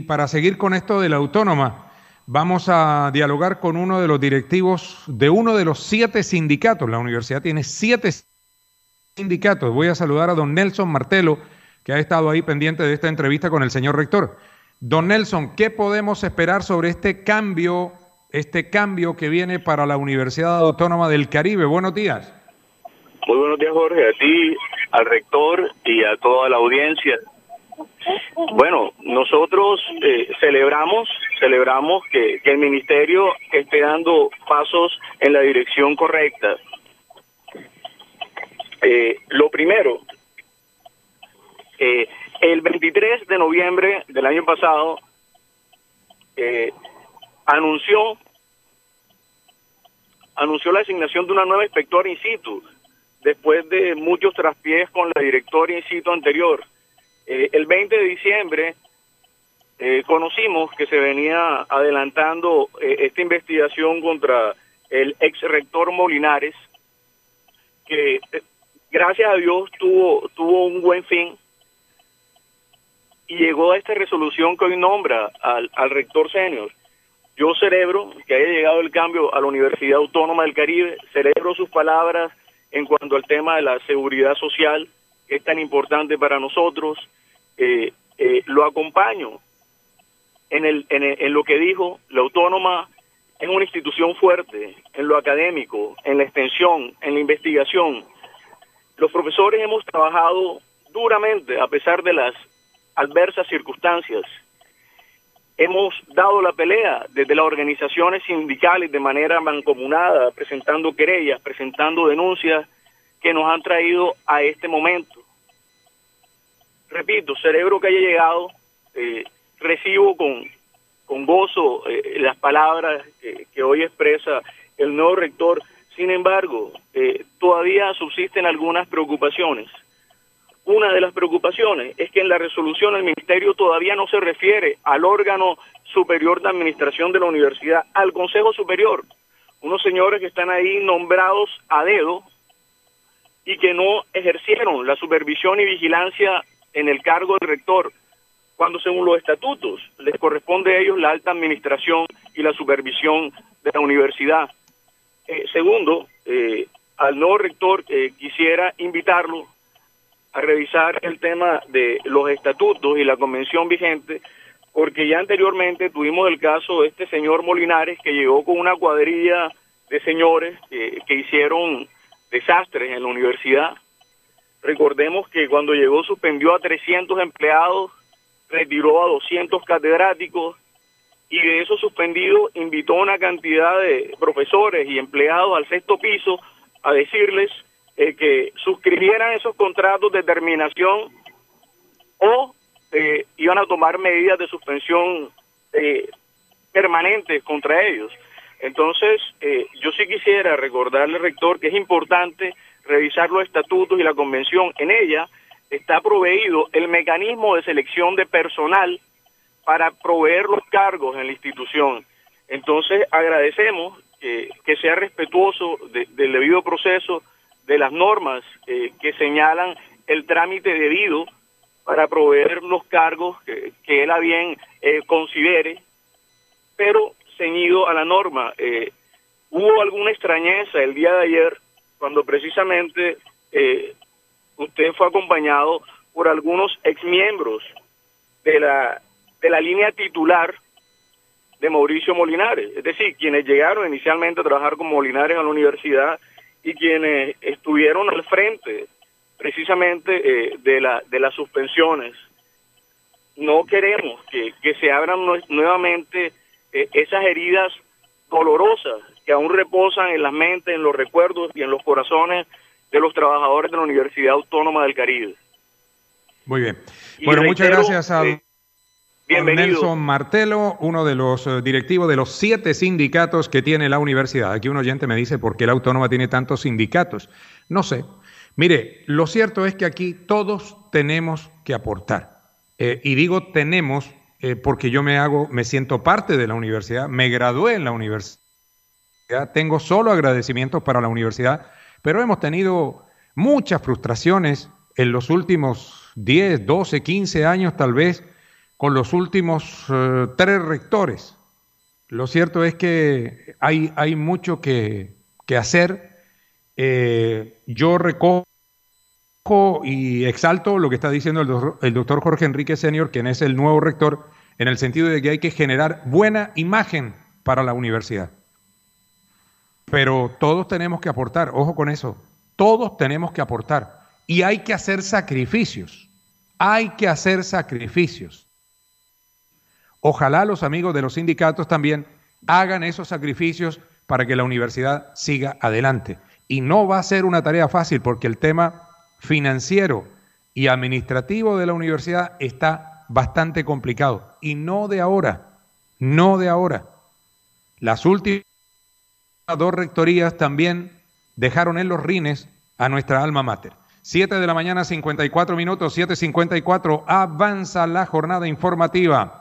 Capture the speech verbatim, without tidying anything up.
para seguir con esto de la autónoma, vamos a dialogar con uno de los directivos de uno de los siete sindicatos. La universidad tiene siete sindicatos. Voy a saludar a don Nelson Martelo, que ha estado ahí pendiente de esta entrevista con el señor rector. Don Nelson, ¿qué podemos esperar sobre este cambio, este cambio que viene para la Universidad Autónoma del Caribe? Buenos días. Muy buenos días, Jorge, a ti, al rector y a toda la audiencia. Bueno, nosotros eh, celebramos, celebramos que, que el ministerio esté dando pasos en la dirección correcta. Eh, lo primero, eh, el veintitrés de noviembre del año pasado eh, anunció anunció la asignación de una nueva inspectora in situ, después de muchos traspiés con la directora in situ anterior. Eh, el veinte de diciembre eh, conocimos que se venía adelantando eh, esta investigación contra el ex rector Molinares, que eh, gracias a Dios tuvo, tuvo un buen fin y llegó a esta resolución que hoy nombra al, al rector senior. Yo celebro que haya llegado el cambio a la Universidad Autónoma del Caribe, celebro sus palabras en cuanto al tema de la seguridad social, que es tan importante para nosotros. Eh, eh, lo acompaño en, el, en, el, en lo que dijo. La Autónoma es una institución fuerte en lo académico, en la extensión, en la investigación. Los profesores hemos trabajado duramente a pesar de las adversas circunstancias. Hemos dado la pelea desde las organizaciones sindicales de manera mancomunada, presentando querellas, presentando denuncias que nos han traído a este momento. Repito, celebro que haya llegado, eh, recibo con, con gozo eh, las palabras eh, que hoy expresa el nuevo rector. Sin embargo, eh, todavía subsisten algunas preocupaciones. Una de las preocupaciones es que en la resolución el ministerio todavía no se refiere al órgano superior de administración de la universidad, al Consejo Superior, unos señores que están ahí nombrados a dedo y que no ejercieron la supervisión y vigilancia en el cargo del rector, cuando según los estatutos les corresponde a ellos la alta administración y la supervisión de la universidad. Eh, segundo, eh, al nuevo rector eh, quisiera invitarlo a revisar el tema de los estatutos y la convención vigente, porque ya anteriormente tuvimos el caso de este señor Molinares, que llegó con una cuadrilla de señores eh, que hicieron desastres en la universidad. Recordemos que cuando llegó suspendió a trescientos empleados, retiró a doscientos catedráticos, y de esos suspendidos invitó a una cantidad de profesores y empleados al sexto piso a decirles Eh, que suscribieran esos contratos de terminación o eh, iban a tomar medidas de suspensión eh, permanentes contra ellos. Entonces, eh, yo sí quisiera recordarle, rector, que es importante revisar los estatutos y la convención. En ella está proveído el mecanismo de selección de personal para proveer los cargos en la institución. Entonces, agradecemos que, que sea respetuoso de, del debido proceso, de las normas eh, que señalan el trámite debido para proveer los cargos que, que él a bien eh, considere, pero ceñido a la norma. Eh, hubo alguna extrañeza el día de ayer cuando precisamente eh, usted fue acompañado por algunos exmiembros de la, de la línea titular de Mauricio Molinares, es decir, quienes llegaron inicialmente a trabajar con Molinares a la universidad y quienes estuvieron al frente precisamente eh, de la de las suspensiones. No queremos que, que se abran nuevamente eh, esas heridas dolorosas que aún reposan en las mentes, en los recuerdos y en los corazones de los trabajadores de la Universidad Autónoma del Caribe. Muy bien. Y bueno, reitero, muchas gracias a... Eh, Bienvenido. Nelson Martelo, uno de los uh, directivos de los siete sindicatos que tiene la universidad. Aquí un oyente me dice, ¿por qué la Autónoma tiene tantos sindicatos? No sé. Mire, lo cierto es que aquí todos tenemos que aportar. Eh, y digo tenemos eh, porque yo me hago, me siento parte de la universidad, me gradué en la universidad, tengo solo agradecimientos para la universidad, pero hemos tenido muchas frustraciones en los últimos diez, doce, quince años tal vez, con los últimos eh, tres rectores. Lo cierto es que hay, hay mucho que, que hacer. Eh, yo recojo y exalto lo que está diciendo el doctor, el doctor Jorge Enrique Senior, quien es el nuevo rector, en el sentido de que hay que generar buena imagen para la universidad. Pero todos tenemos que aportar, ojo con eso, todos tenemos que aportar y hay que hacer sacrificios, hay que hacer sacrificios. Ojalá los amigos de los sindicatos también hagan esos sacrificios para que la universidad siga adelante. Y no va a ser una tarea fácil porque el tema financiero y administrativo de la universidad está bastante complicado. Y no de ahora, no de ahora. Las últimas dos rectorías también dejaron en los rines a nuestra alma mater. Siete de la mañana, cincuenta y cuatro minutos, siete cincuenta y cuatro, avanza la jornada informativa.